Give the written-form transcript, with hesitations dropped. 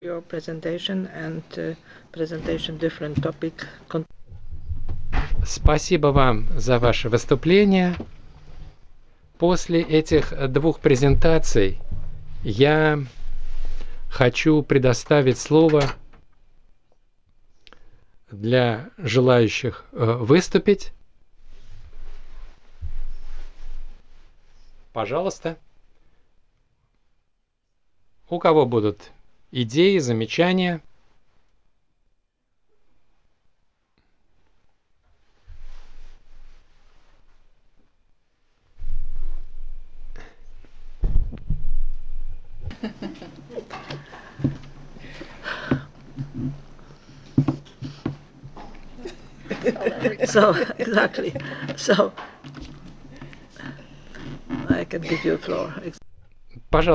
your presentation and presentation different topic. Спасибо вам за ваше выступление. После этих двух презентаций я хочу предоставить слово для желающих выступить. Пожалуйста. У кого будут идеи, замечания? So, exactly. So, I can give you a floor.